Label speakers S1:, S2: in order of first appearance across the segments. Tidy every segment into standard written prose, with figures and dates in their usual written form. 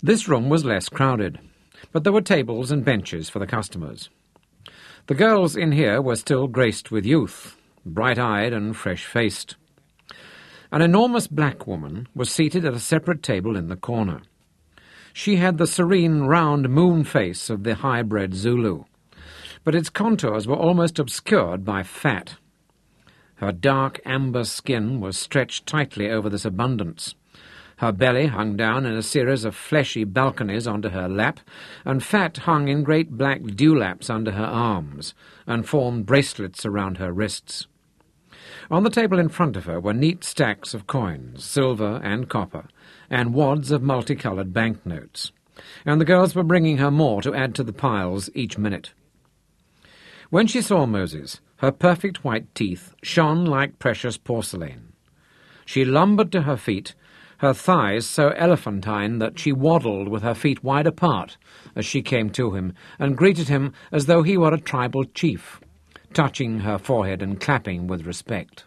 S1: This room was less crowded, but there were tables and benches for the customers. The girls in here were still graced with youth, bright-eyed and fresh-faced. An enormous black woman was seated at a separate table in the corner. She had the serene, round moon face of the high-bred Zulu, but its contours were almost obscured by fat. Her dark amber skin was stretched tightly over this abundance. Her belly hung down in a series of fleshy balconies onto her lap, and fat hung in great black dewlaps under her arms, and formed bracelets around her wrists. On the table in front of her were neat stacks of coins, silver and copper, and wads of multicoloured banknotes, and the girls were bringing her more to add to the piles each minute. When she saw Moses, her perfect white teeth shone like precious porcelain. She lumbered to her feet, her thighs so elephantine that she waddled with her feet wide apart as she came to him, and greeted him as though he were a tribal chief, touching her forehead and clapping with respect.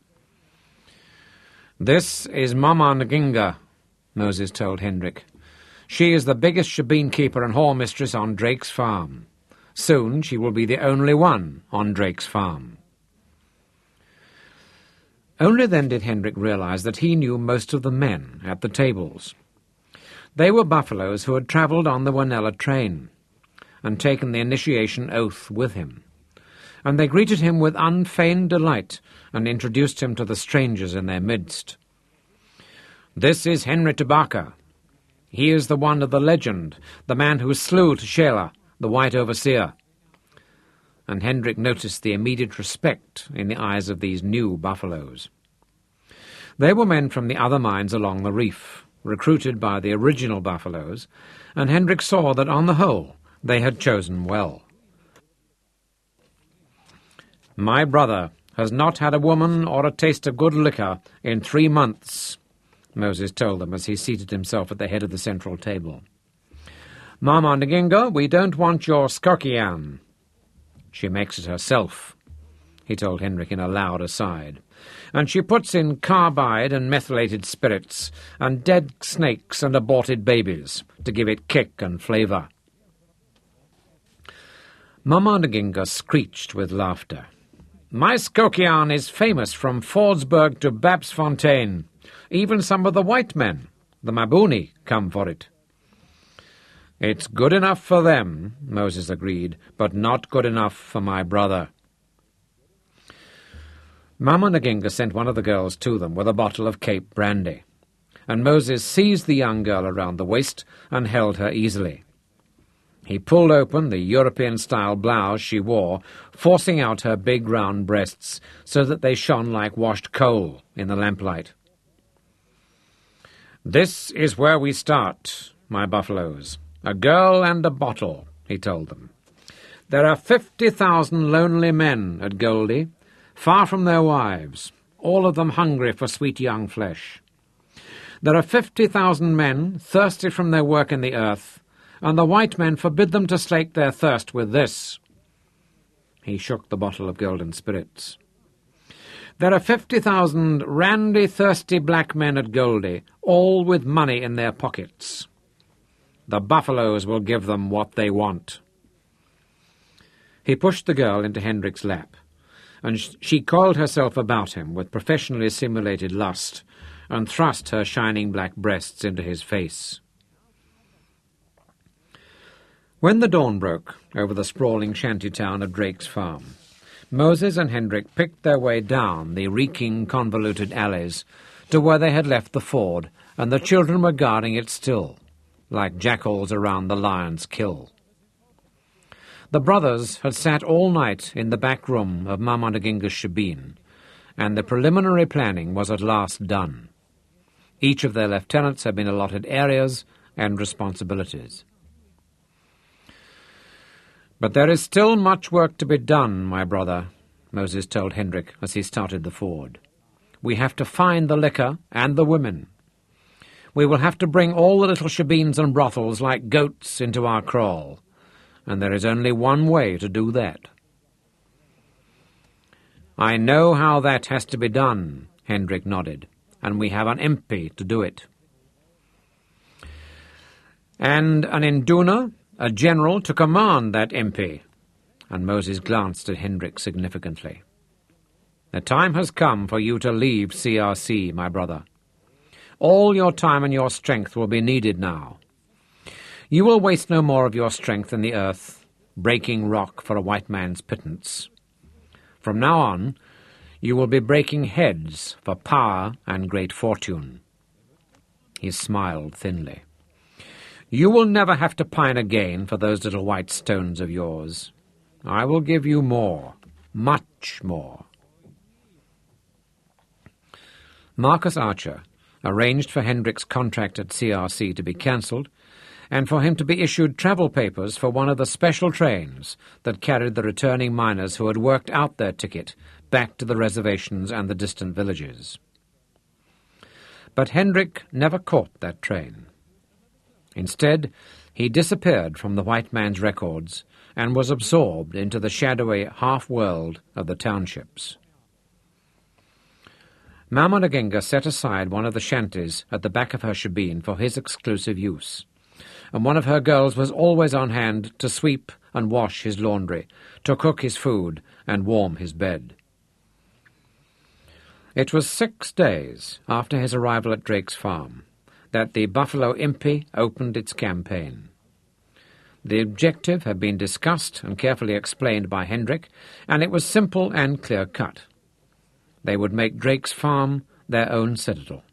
S1: "This is Mama Nginga," Moses told Hendrik. "She is the biggest shebeen keeper and hall mistress on Drake's farm. Soon she will be the only one on Drake's farm." Only then did Hendrik realize that he knew most of the men at the tables. They were buffaloes who had travelled on the Wanella train and taken the initiation oath with him, and they greeted him with unfeigned delight and introduced him to the strangers in their midst. "This is Henry Tabaka. He is the one of the legend, the man who slew Tshela, the white overseer." And Hendrik noticed the immediate respect in the eyes of these new buffaloes. They were men from the other mines along the reef, recruited by the original buffaloes, and Hendrik saw that on the whole they had chosen well. "My brother has not had a woman or a taste of good liquor in 3 months," Moses told them as he seated himself at the head of the central table. "Mama Nginga, we don't want your skokian." "She makes it herself," he told Hendrik in a loud aside. "And she puts in carbide and methylated spirits and dead snakes and aborted babies to give it kick and flavour." Mama Nginga screeched with laughter. "My skokian is famous from Fordsburg to Babsfontein. Even some of the white men, the Mabuni, come for it." "It's good enough for them," Moses agreed, "but not good enough for my brother." Mama Nginga sent one of the girls to them with a bottle of Cape brandy, and Moses seized the young girl around the waist and held her easily. He pulled open the European-style blouse she wore, forcing out her big round breasts so that they shone like washed coal in the lamplight. "This is where we start, my buffaloes. A girl and a bottle," he told them. "There are 50,000 lonely men at Goldie, far from their wives, all of them hungry for sweet young flesh. There are 50,000 men thirsty from their work in the earth, and the white men forbid them to slake their thirst with this." He shook the bottle of golden spirits. "There are 50,000 randy, thirsty black men at Goldie, all with money in their pockets. The buffaloes will give them what they want." He pushed the girl into Hendrik's lap, and she coiled herself about him with professionally simulated lust and thrust her shining black breasts into his face. When the dawn broke over the sprawling shanty town of Drake's farm, Moses and Hendrik picked their way down the reeking, convoluted alleys to where they had left the ford, and the children were guarding it still, like jackals around the lion's kill. The brothers had sat all night in the back room of Mama Nginga's shebeen, and the preliminary planning was at last done. Each of their lieutenants had been allotted areas and responsibilities. "But there is still much work to be done, my brother," Moses told Hendrik as he started the ford. "We have to find the liquor and the women. We will have to bring all the little shebeens and brothels like goats into our kraal, and there is only one way to do that." "I know how that has to be done," Hendrik nodded, "and we have an impi to do it." and an induna, a general, to command that impi. And Moses glanced at Hendrik significantly. The time has come for you to leave CRC, my brother. All your time and your strength will be needed now. You will waste no more of your strength in the earth, breaking rock for a white man's pittance. From now on, you will be breaking heads for power and great fortune. He smiled thinly. You will never have to pine again for those little white stones of yours. I will give you more, much more. Marcus Archer arranged for Hendrik's contract at CRC to be cancelled and for him to be issued travel papers for one of the special trains that carried the returning miners who had worked out their ticket back to the reservations and the distant villages. But Hendrik never caught that train. Instead, he disappeared from the white man's records and was absorbed into the shadowy half-world of the townships. Mama Nginga set aside one of the shanties at the back of her shebeen for his exclusive use, and one of her girls was always on hand to sweep and wash his laundry, to cook his food and warm his bed. It was 6 days after his arrival at Drake's farm that the Buffalo Impi opened its campaign. The objective had been discussed and carefully explained by Hendrik, and it was simple and clear-cut. They would make Drake's farm their own citadel.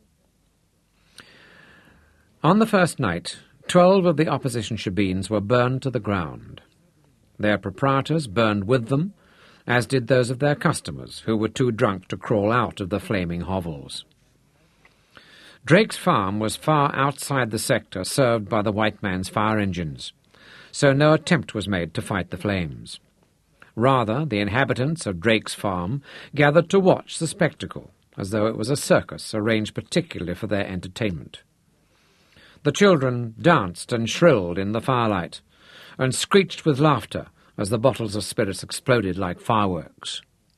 S1: On the first night, 12 of the opposition shebeens were burned to the ground. Their proprietors burned with them, as did those of their customers, who were too drunk to crawl out of the flaming hovels. Drake's farm was far outside the sector served by the white man's fire engines, so no attempt was made to fight the flames. Rather, the inhabitants of Drake's farm gathered to watch the spectacle, as though it was a circus arranged particularly for their entertainment. The children danced and shrilled in the firelight, and screeched with laughter as the bottles of spirits exploded like fireworks.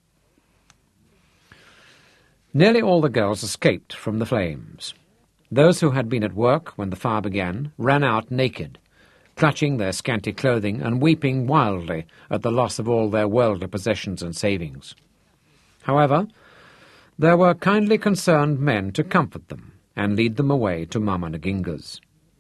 S1: Nearly all the girls escaped from the flames. Those who had been at work when the fire began ran out naked, clutching their scanty clothing and weeping wildly at the loss of all their worldly possessions and savings. However, there were kindly concerned men to comfort them and lead them away to Mama Nginga's.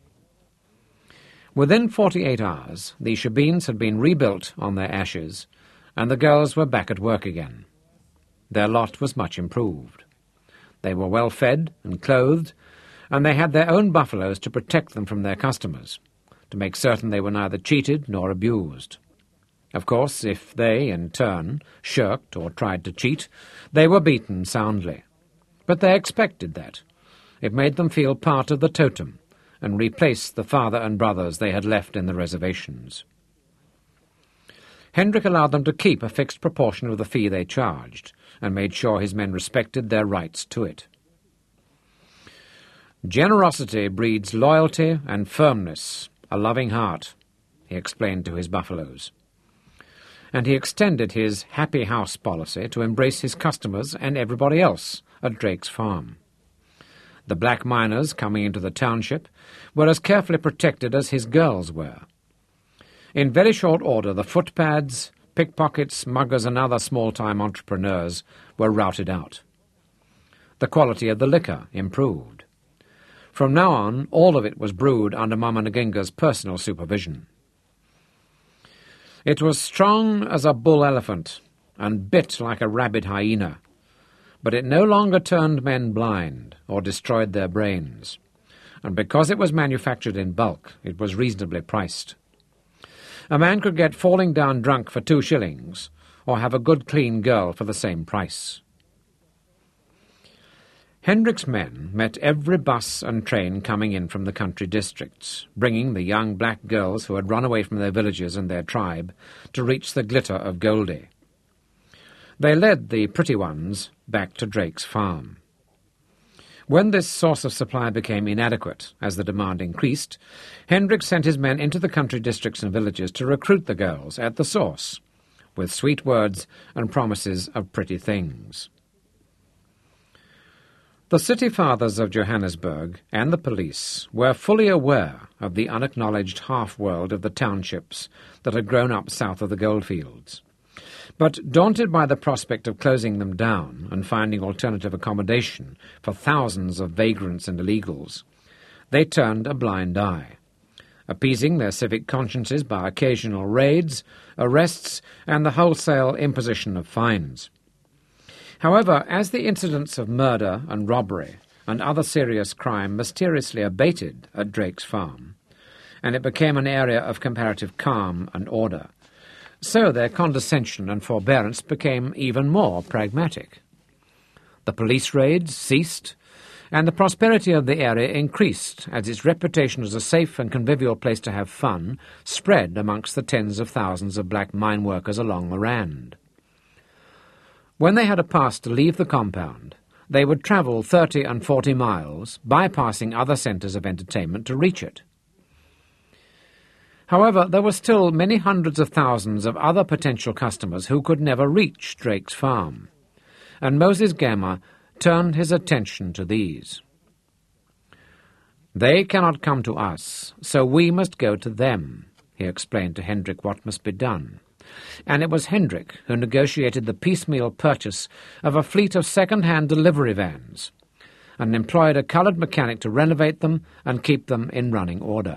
S1: Within 48 hours, the shebeens had been rebuilt on their ashes, and the girls were back at work again. Their lot was much improved. They were well fed and clothed, and they had their own buffaloes to protect them from their customers, to make certain they were neither cheated nor abused. Of course, if they, in turn, shirked or tried to cheat, they were beaten soundly. But they expected that. It made them feel part of the totem, and replaced the father and brothers they had left in the reservations. Hendrik allowed them to keep a fixed proportion of the fee they charged, and made sure his men respected their rights to it. Generosity breeds loyalty and firmness, a loving heart, he explained to his buffaloes. And he extended his happy house policy to embrace his customers and everybody else at Drake's farm. The black miners coming into the township were as carefully protected as his girls were. In very short order, the footpads, pickpockets, muggers, and other small-time entrepreneurs were routed out. The quality of the liquor improved. From now on, all of it was brewed under Mama Nginga's personal supervision. It was strong as a bull elephant and bit like a rabid hyena, but it no longer turned men blind or destroyed their brains, and because it was manufactured in bulk, it was reasonably priced. A man could get falling down drunk for 2 shillings, or have a good clean girl for the same price. Hendrik's men met every bus and train coming in from the country districts, bringing the young black girls who had run away from their villages and their tribe to reach the glitter of Goldie. They led the pretty ones back to Drake's farm. When this source of supply became inadequate as the demand increased, Hendrik sent his men into the country districts and villages to recruit the girls at the source, with sweet words and promises of pretty things. The city fathers of Johannesburg and the police were fully aware of the unacknowledged half-world of the townships that had grown up south of the goldfields. But daunted by the prospect of closing them down and finding alternative accommodation for thousands of vagrants and illegals, they turned a blind eye, appeasing their civic consciences by occasional raids, arrests, and the wholesale imposition of fines. However, as the incidents of murder and robbery and other serious crime mysteriously abated at Drake's Farm, and it became an area of comparative calm and order, so their condescension and forbearance became even more pragmatic. The police raids ceased, and the prosperity of the area increased as its reputation as a safe and convivial place to have fun spread amongst the tens of thousands of black mine workers along the Rand. When they had a pass to leave the compound, they would travel 30 and 40 miles, bypassing other centres of entertainment to reach it. However, there were still many hundreds of thousands of other potential customers who could never reach Drake's Farm, and Moses Gama turned his attention to these. "They cannot come to us, so we must go to them," he explained to Hendrik what must be done. And it was Hendrik who negotiated the piecemeal purchase of a fleet of second-hand delivery vans, and employed a coloured mechanic to renovate them and keep them in running order.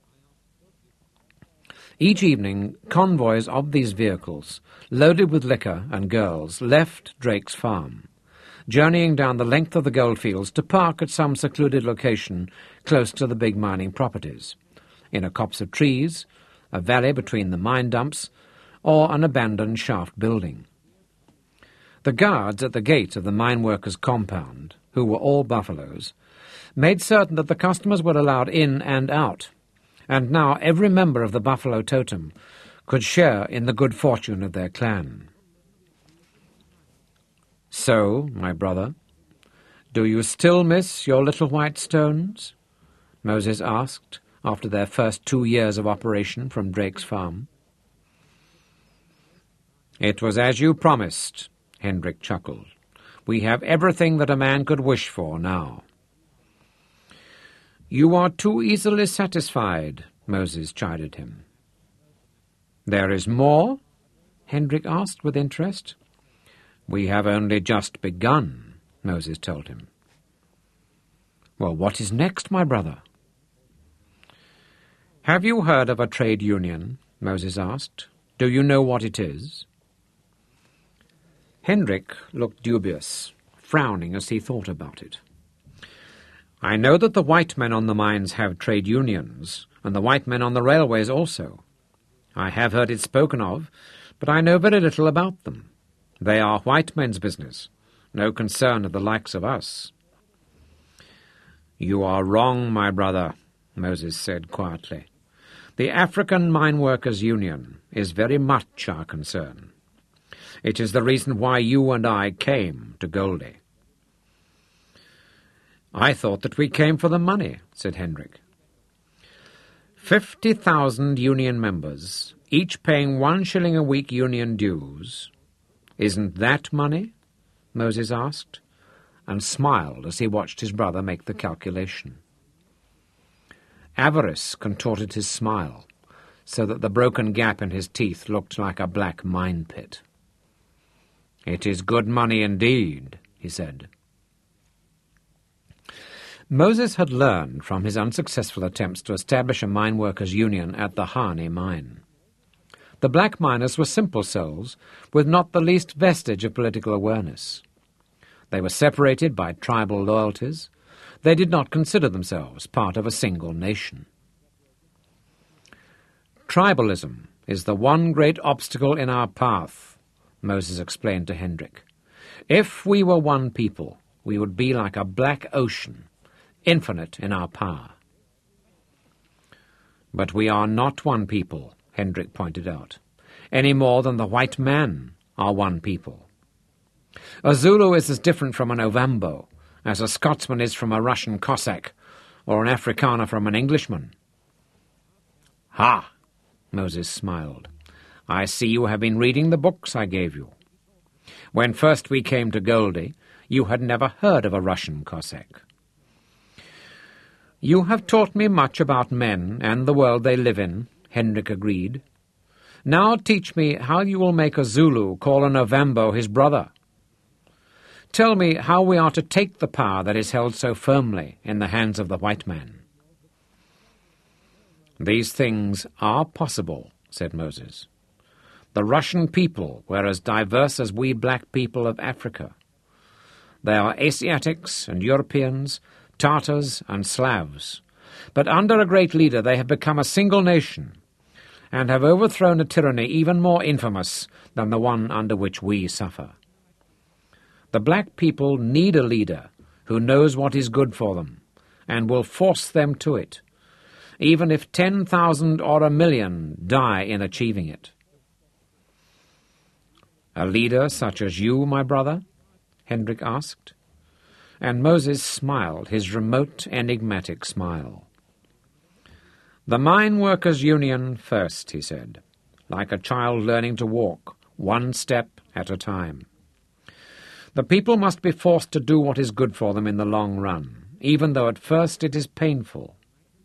S1: Each evening, convoys of these vehicles, loaded with liquor and girls, left Drake's Farm, journeying down the length of the goldfields to park at some secluded location close to the big mining properties, in a copse of trees, a valley between the mine dumps, or an abandoned shaft building. The guards at the gate of the mine workers' compound, who were all buffaloes, made certain that the customers were allowed in and out, and now every member of the buffalo totem could share in the good fortune of their clan. "So, my brother, do you still miss your little white stones?" Moses asked after their first 2 years of operation from Drake's Farm. "It was as you promised," Hendrik chuckled. "We have everything that a man could wish for now." "You are too easily satisfied," Moses chided him. "There is more?" Hendrik asked with interest. "We have only just begun," Moses told him. "Well, what is next, my brother?" "Have you heard of a trade union?" Moses asked. "Do you know what it is?" Hendrik looked dubious, frowning as he thought about it. "I know that the white men on the mines have trade unions, and the white men on the railways also. I have heard it spoken of, but I know very little about them. They are white men's business, no concern of the likes of us." "You are wrong, my brother," Moses said quietly. "The African Mine Workers' Union is very much our concern. It is the reason why you and I came to Goldie." "I thought that we came for the money," said Hendrik. 50,000 union members, each paying 1 shilling a week union dues. Isn't that money?" Moses asked, and smiled as he watched his brother make the calculation. Avarice contorted his smile, so that the broken gap in his teeth looked like a black mine pit. "It is good money indeed," he said. Moses had learned from his unsuccessful attempts to establish a mine workers' union at the Hani mine. The black miners were simple souls, with not the least vestige of political awareness. They were separated by tribal loyalties. They did not consider themselves part of a single nation. "Tribalism is the one great obstacle in our path," Moses explained to Hendrik. "If we were one people, we would be like a black ocean, infinite in our power." "But we are not one people," Hendrik pointed out, "any more than the white men are one people. A Zulu is as different from an Ovambo as a Scotsman is from a Russian Cossack, or an Afrikaner from an Englishman." "Ha!" Moses smiled. "I see you have been reading the books I gave you. When first we came to Goldie, you had never heard of a Russian Cossack. You have taught me much about men and the world they live in, Hendrik agreed. Now teach me how you will make a Zulu call an Ovambo his brother. Tell me how we are to take the power that is held so firmly in the hands of the white man. These things are possible, said Moses. The Russian people were as diverse as we black people of Africa. They are Asiatics and Europeans, Tartars and Slavs. But under a great leader they have become a single nation and have overthrown a tyranny even more infamous than the one under which we suffer. The black people need a leader who knows what is good for them and will force them to it, even if 10,000 or 1,000,000 die in achieving it. A leader such as you, my brother? Hendrik asked. And Moses smiled his remote, enigmatic smile. The Mine Workers' Union first, he said, like a child learning to walk, one step at a time. The people must be forced to do what is good for them in the long run, even though at first it is painful.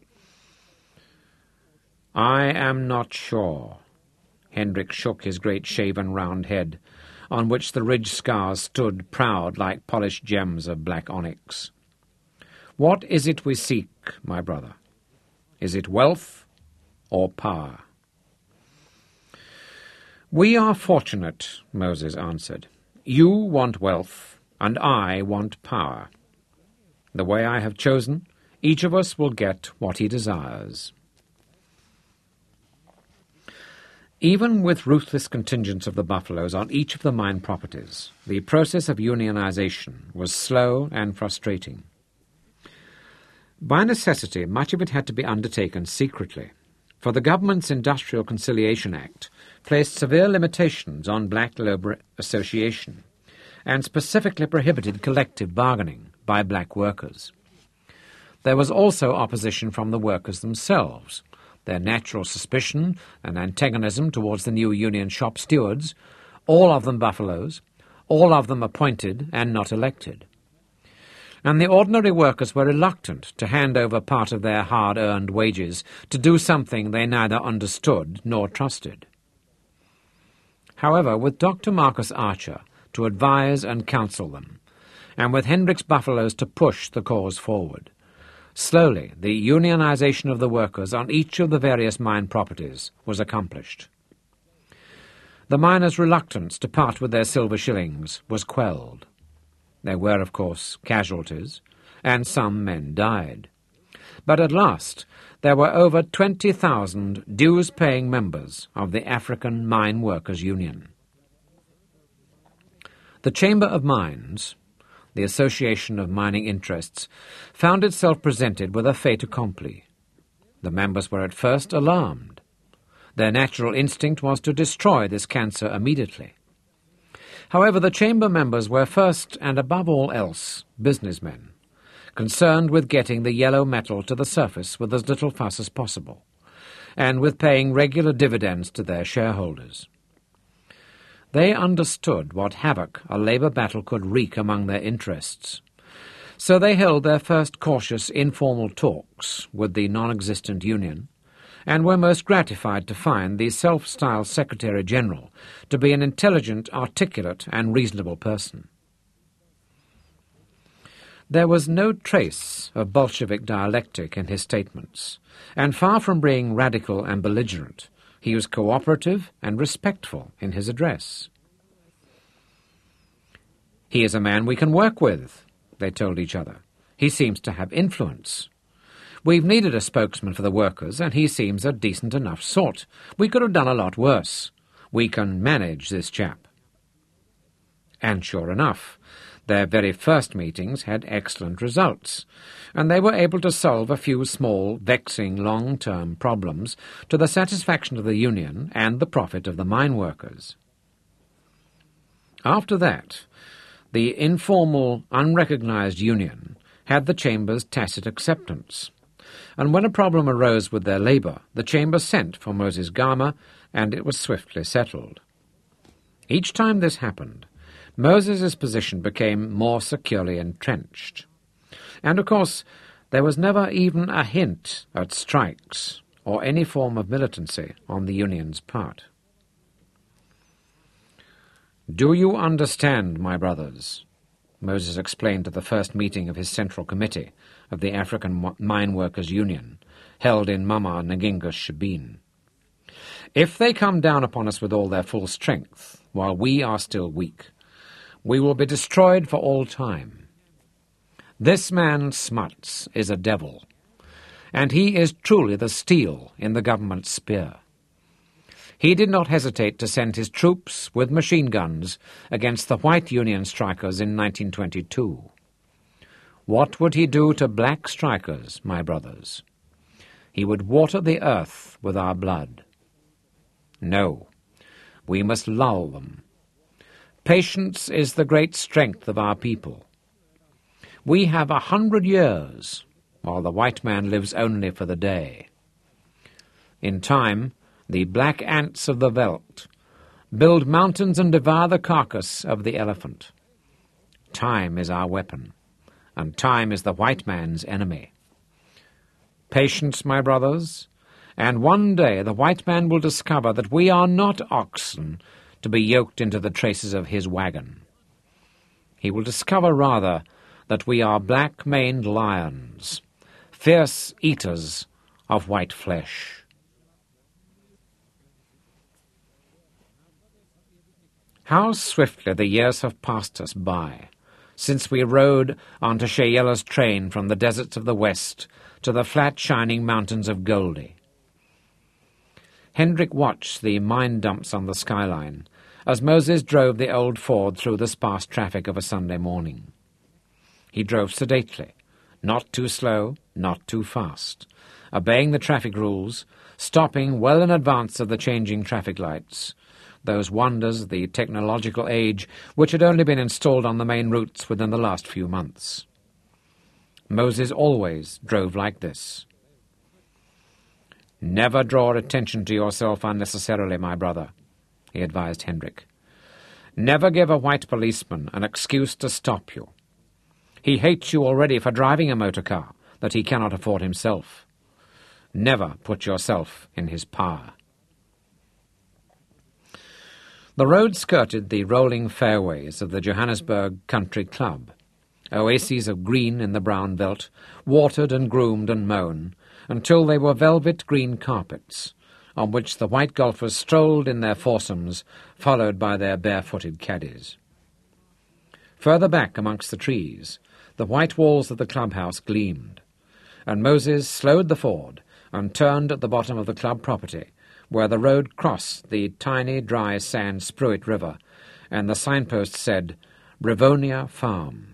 S1: I am not sure. Hendrik shook his great shaven round head, on which the ridge scars stood proud like polished gems of black onyx. What is it we seek, my brother? Is it wealth or power? We are fortunate, Moses answered. You want wealth, and I want power. The way I have chosen, each of us will get what he desires. Even with ruthless contingents of the buffaloes on each of the mine properties, the process of unionization was slow and frustrating. By necessity, much of it had to be undertaken secretly, for the government's Industrial Conciliation Act placed severe limitations on black labour association and specifically prohibited collective bargaining by black workers. There was also opposition from the workers themselves, their natural suspicion and antagonism towards the new union shop stewards, all of them buffaloes, all of them appointed and not elected. And the ordinary workers were reluctant to hand over part of their hard-earned wages to do something they neither understood nor trusted. However, with Dr. Marcus Archer to advise and counsel them, and with Hendrik's buffaloes to push the cause forward, slowly the unionization of the workers on each of the various mine properties was accomplished. The miners' reluctance to part with their silver shillings was quelled. There were, of course, casualties, and some men died. But at last there were over 20,000 dues-paying members of the African Mine Workers' Union. The Chamber of Mines, the Association of Mining Interests, found itself presented with a fait accompli. The members were at first alarmed. Their natural instinct was to destroy this cancer immediately. However, the chamber members were first and above all else businessmen, concerned with getting the yellow metal to the surface with as little fuss as possible, and with paying regular dividends to their shareholders. They understood what havoc a labour battle could wreak among their interests, so they held their first cautious informal talks with the non-existent union, and were most gratified to find the self-styled Secretary-General to be an intelligent, articulate, and reasonable person. There was no trace of Bolshevik dialectic in his statements, and far from being radical and belligerent, he was cooperative and respectful in his address. He is a man we can work with, they told each other. He seems to have influence. We've needed a spokesman for the workers, and he seems a decent enough sort. We could have done a lot worse. We can manage this chap. And sure enough, their very first meetings had excellent results, and they were able to solve a few small, vexing, long-term problems to the satisfaction of the union and the profit of the mine workers. After that, the informal, unrecognized union had the Chamber's tacit acceptance, and when a problem arose with their labour, the Chamber sent for Moses Gama, and it was swiftly settled. Each time this happened, Moses's position became more securely entrenched. And, of course, there was never even a hint at strikes or any form of militancy on the Union's part. "Do you understand, my brothers?" Moses explained to the first meeting of his Central Committee of the African Mine Workers' Union, held in Mama Nginga Shebeen. "If they come down upon us with all their full strength, while we are still weak, we will be destroyed for all time. This man Smuts is a devil, and he is truly the steel in the government's spear. He did not hesitate to send his troops with machine guns against the white Union strikers in 1922. What would he do to black strikers, my brothers? He would water the earth with our blood. No, we must lull them. Patience is the great strength of our people. We have 100 years, while the white man lives only for the day. In time, the black ants of the veldt build mountains and devour the carcass of the elephant. Time is our weapon, and time is the white man's enemy. Patience, my brothers, and one day the white man will discover that we are not oxen to be yoked into the traces of his wagon. He will discover, rather, that we are black-maned lions, fierce eaters of white flesh." How swiftly the years have passed us by, since we rode onto Shayela's train from the deserts of the west to the flat, shining mountains of Goldie. Hendrik watched the mine dumps on the skyline as Moses drove the old Ford through the sparse traffic of a Sunday morning. He drove sedately, not too slow, not too fast, obeying the traffic rules, stopping well in advance of the changing traffic lights, those wonders of the technological age which had only been installed on the main routes within the last few months. Moses always drove like this. "Never draw attention to yourself unnecessarily, my brother," he advised Hendrik. "Never give a white policeman an excuse to stop you. He hates you already for driving a motor car that he cannot afford himself. Never put yourself in his power." The road skirted the rolling fairways of the Johannesburg Country Club, oases of green in the brown veldt, watered and groomed and mown, until they were velvet green carpets, on which the white golfers strolled in their foursomes, followed by their barefooted caddies. Further back amongst the trees, the white walls of the clubhouse gleamed, and Moses slowed the Ford and turned at the bottom of the club property, where the road crossed the tiny, dry sand Spruit River, and the signpost said, "Rivonia Farm."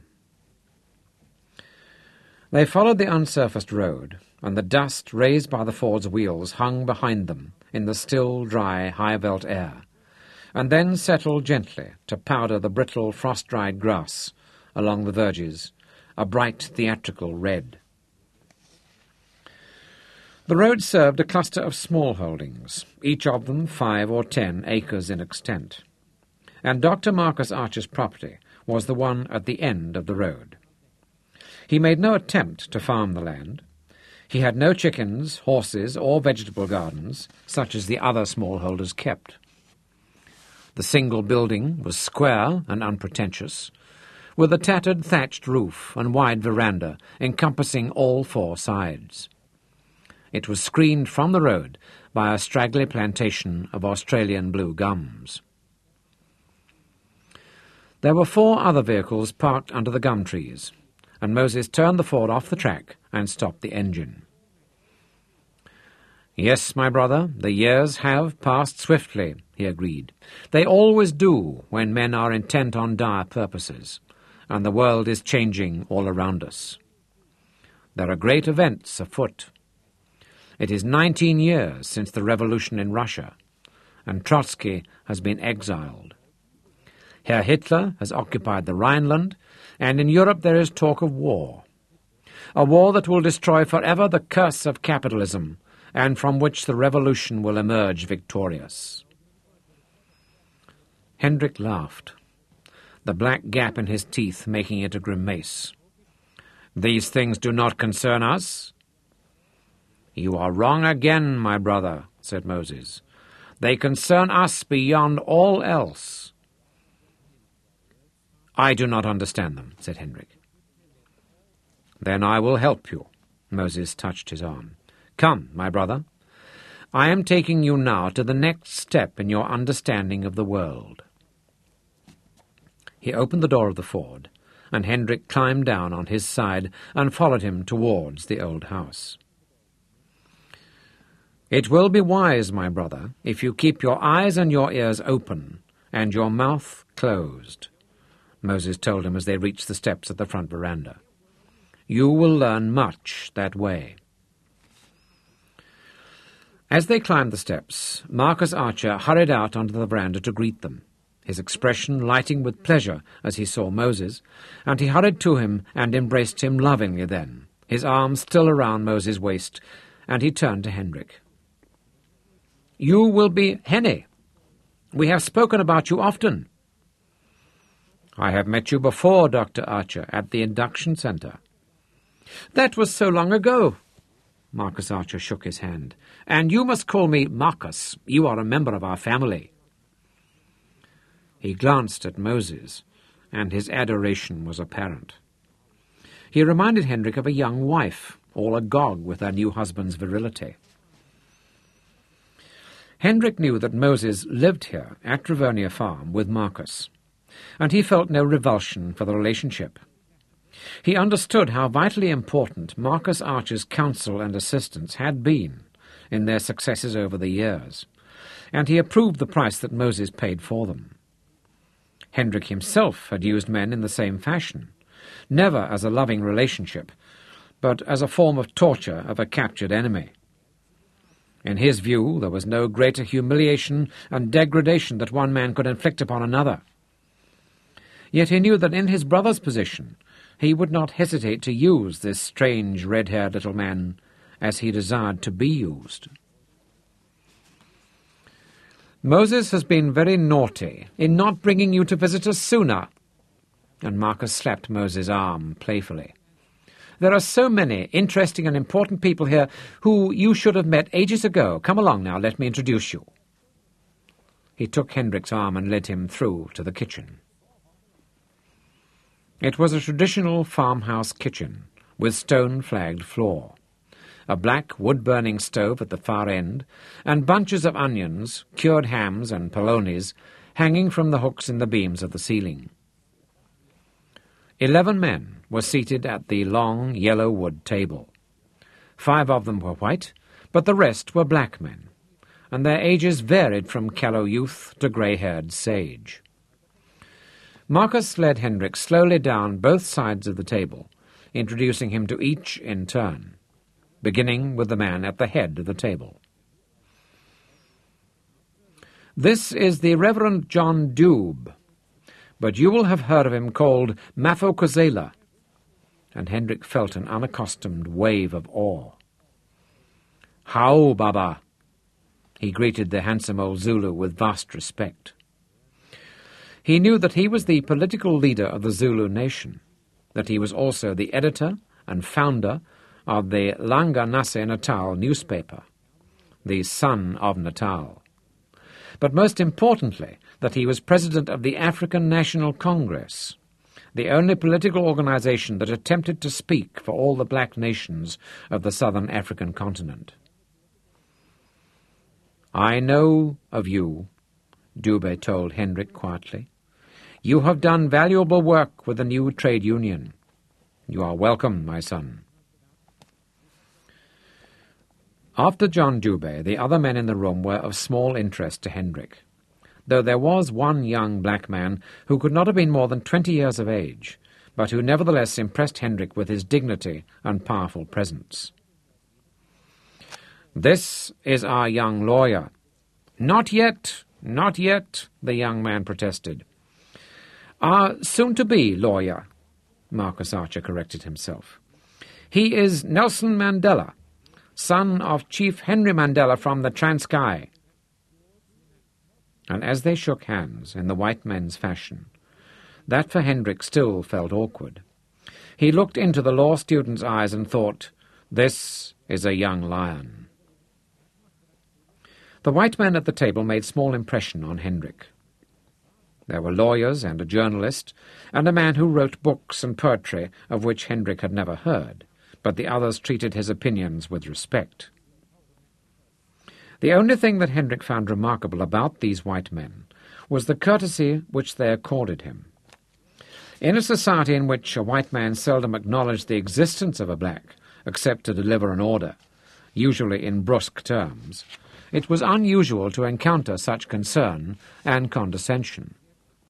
S1: They followed the unsurfaced road, and the dust raised by the Ford's wheels hung behind them in the still, dry, high veldt air, and then settled gently to powder the brittle, frost-dried grass along the verges, a bright theatrical red. The road served a cluster of small holdings, each of them 5 or 10 acres in extent, and Dr. Marcus Archer's property was the one at the end of the road. He made no attempt to farm the land. He had no chickens, horses, or vegetable gardens, such as the other smallholders kept. The single building was square and unpretentious, with a tattered thatched roof and wide veranda encompassing all 4 sides. It was screened from the road by a straggly plantation of Australian blue gums. There were 4 other vehicles parked under the gum trees, and Moses turned the Ford off the track and stopped the engine. "Yes, my brother, the years have passed swiftly," he agreed. "They always do when men are intent on dire purposes, and the world is changing all around us. There are great events afoot. It is 19 years since the revolution in Russia, and Trotsky has been exiled. Herr Hitler has occupied the Rhineland, and in Europe there is talk of war. A war that will destroy forever the curse of capitalism, and from which the revolution will emerge victorious." Hendrik laughed. the black gap in his teeth making it a grimace. "These things do not concern us." "You are wrong again, my brother," said Moses. "They concern us beyond all else." "I do not understand them," said Hendrik. "Then I will help you." Moses touched his arm. "Come, my brother. I am taking you now to the next step in your understanding of the world." He opened the door of the ford, and Hendrik climbed down on his side and followed him towards the old house. "It will be wise, my brother, if you keep your eyes and your ears open and your mouth closed," Moses told him as they reached the steps of the front veranda. "You will learn much that way." As they climbed the steps, Marcus Archer hurried out onto the veranda to greet them, his expression lighting with pleasure as he saw Moses, and he hurried to him and embraced him lovingly then, his arms still around Moses' waist, and he turned to Hendrik. "You will be Henne. We have spoken about you often." "I have met you before, Dr. Archer, at the induction center." "That was so long ago." Marcus Archer shook his hand. "And you must call me Marcus. You are a member of our family." He glanced at Moses, and his adoration was apparent. He reminded Hendrik of a young wife, all agog with her new husband's virility. Hendrik knew that Moses lived here at Rivonia Farm with Marcus, and he felt no revulsion for the relationship. He understood how vitally important Marcus Archer's counsel and assistance had been in their successes over the years, and he approved the price that Moses paid for them. Hendrik himself had used men in the same fashion, never as a loving relationship, but as a form of torture of a captured enemy. In his view, there was no greater humiliation and degradation that one man could inflict upon another. Yet he knew that in his brother's position he would not hesitate to use this strange red-haired little man as he desired to be used. "Moses has been very naughty in not bringing you to visit us sooner," and Marcus slapped Moses' arm playfully. "There are so many interesting and important people here who you should have met ages ago. Come along now, let me introduce you." He took Hendrik's arm and led him through to the kitchen. It was a traditional farmhouse kitchen with stone-flagged floor, a black wood-burning stove at the far end, and bunches of onions, cured hams and polonies hanging from the hooks in the beams of the ceiling. 11 men were seated at the long yellow wood table. 5 of them were white, but the rest were black men, and their ages varied from callow youth to grey-haired sage. Marcus led Hendrik slowly down both sides of the table, introducing him to each in turn, beginning with the man at the head of the table. "This is the Reverend John Dube, but you will have heard of him called Mafokozela," and Hendrik felt an unaccustomed wave of awe. "How, Baba?" He greeted the handsome old Zulu with vast respect. He knew that he was the political leader of the Zulu nation, that he was also the editor and founder of the Langa Nase Natal newspaper, the Son of Natal, but most importantly that he was president of the African National Congress, the only political organization that attempted to speak for all the black nations of the southern African continent. "I know of you," Dube told Hendrik quietly. "You have done valuable work with the new trade union. You are welcome, my son." After John Dube, the other men in the room were of small interest to Hendrik, though there was one young black man who could not have been more than 20 years of age, but who nevertheless impressed Hendrik with his dignity and powerful presence. "This is our young lawyer." "Not yet, not yet," the young man protested. "Our soon-to-be lawyer," Marcus Archer corrected himself. "He is Nelson Mandela, son of Chief Henry Mandela from the Transkei." And as they shook hands in the white men's fashion, That for Hendrik still felt awkward. He looked into the law student's eyes and thought, "This is a young lion." The white men at the table made small impression on Hendrik. There were lawyers and a journalist, and a man who wrote books and poetry of which Hendrik had never heard, but the others treated his opinions with respect. The only thing that Hendrik found remarkable about these white men was the courtesy which they accorded him. In a society in which a white man seldom acknowledged the existence of a black, except to deliver an order, usually in brusque terms, it was unusual to encounter such concern and condescension.